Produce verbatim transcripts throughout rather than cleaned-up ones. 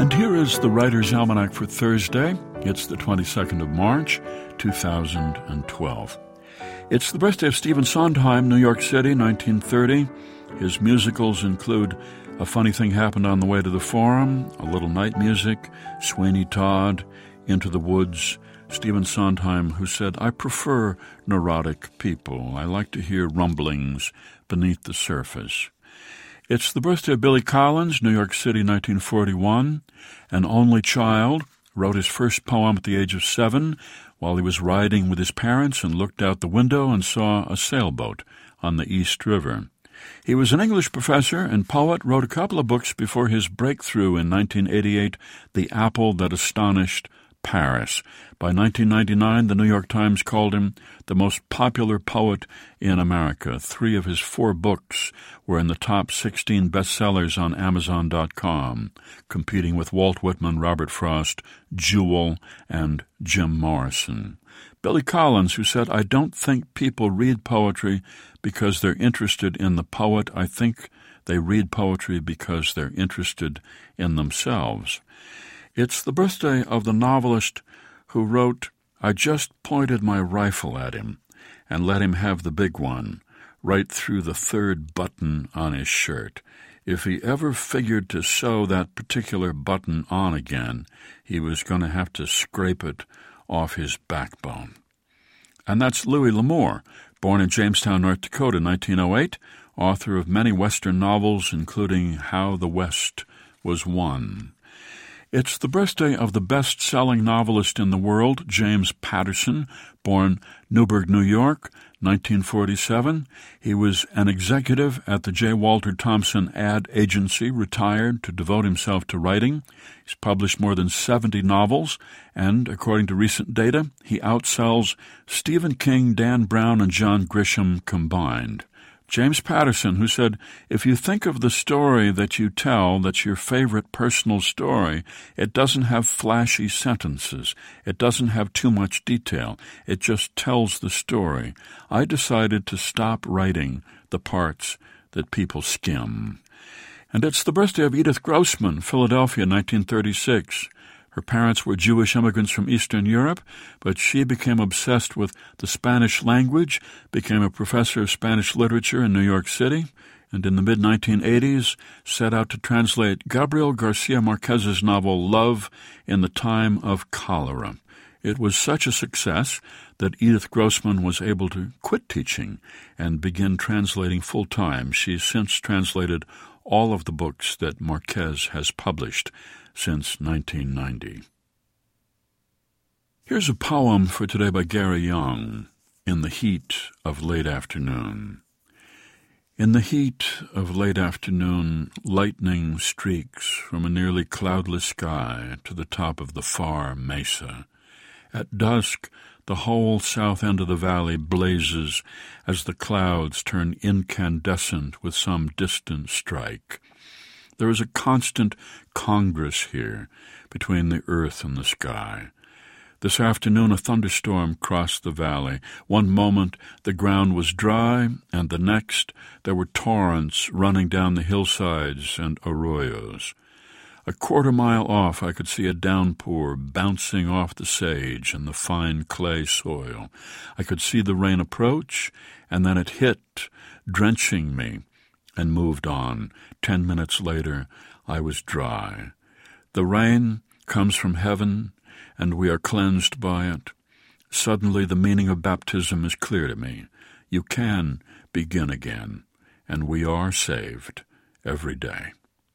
And here is the Writer's Almanac for Thursday. It's the twenty-second of March, two thousand twelve. It's the birthday of Stephen Sondheim, New York City, nineteen thirty. His musicals include A Funny Thing Happened on the Way to the Forum, A Little Night Music, Sweeney Todd, Into the Woods. Stephen Sondheim, who said, I prefer neurotic people. I like to hear rumblings beneath the surface. It's the birthday of Billy Collins, New York City, nineteen forty-one. An only child, wrote his first poem at the age of seven while he was riding with his parents and looked out the window and saw a sailboat on the East River. He was an English professor and poet, wrote a couple of books before his breakthrough in nineteen eighty-eight, The Apple That Astonished Paris. By nineteen ninety-nine, the New York Times called him the most popular poet in America. Three of his four books were in the top sixteen bestsellers on Amazon dot com, competing with Walt Whitman, Robert Frost, Jewell, and Jim Morrison. Billy Collins, who said, I don't think people read poetry because they're interested in the poet. I think they read poetry because they're interested in themselves. It's the birthday of the novelist who wrote, I just pointed my rifle at him and let him have the big one, right through the third button on his shirt. If he ever figured to sew that particular button on again, he was going to have to scrape it off his backbone. And that's Louis L'Amour, born in Jamestown, North Dakota, nineteen oh eight, author of many Western novels, including How the West Was Won. It's the birthday of the best-selling novelist in the world, James Patterson, born Newburgh, New York, nineteen forty-seven. He was an executive at the J. Walter Thompson ad agency, retired to devote himself to writing. He's published more than seventy novels, and, according to recent data, he outsells Stephen King, Dan Brown, and John Grisham combined. James Patterson, who said, if you think of the story that you tell that's your favorite personal story, it doesn't have flashy sentences. It doesn't have too much detail. It just tells the story. I decided to stop writing the parts that people skim. And it's the birthday of Edith Grossman, Philadelphia, nineteen thirty-six. Her parents were Jewish immigrants from Eastern Europe, but she became obsessed with the Spanish language, became a professor of Spanish literature in New York City, and in the mid nineteen eighties set out to translate Gabriel Garcia Marquez's novel Love in the Time of Cholera. It was such a success that Edith Grossman was able to quit teaching and begin translating full-time. She's since translated all of the books that Marquez has published since nineteen ninety. Here's a poem for today by Gary Young, In the Heat of Late Afternoon. In the heat of late afternoon, lightning streaks from a nearly cloudless sky to the top of the far mesa. At dusk, the whole south end of the valley blazes as the clouds turn incandescent with some distant strike. There is a constant congress here between the earth and the sky. This afternoon a thunderstorm crossed the valley. One moment the ground was dry, and the next there were torrents running down the hillsides and arroyos. A quarter mile off I could see a downpour bouncing off the sage and the fine clay soil. I could see the rain approach, and then it hit, drenching me, and moved on. Ten minutes later, I was dry. The rain comes from heaven, and we are cleansed by it. Suddenly the meaning of baptism is clear to me. You can begin again, and we are saved every day.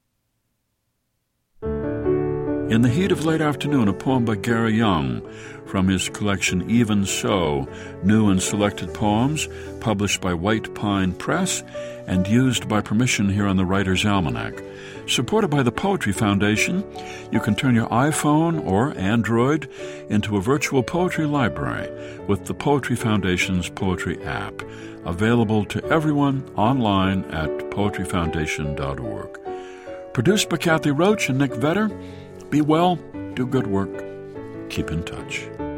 In the Heat of Late Afternoon, a poem by Gary Young from his collection Even So, New and Selected Poems, published by White Pine Press and used by permission here on the Writer's Almanac. Supported by the Poetry Foundation, you can turn your iPhone or Android into a virtual poetry library with the Poetry Foundation's Poetry app, available to everyone online at poetry foundation dot org. Produced by Kathy Roach and Nick Vetter. Be well, do good work, keep in touch.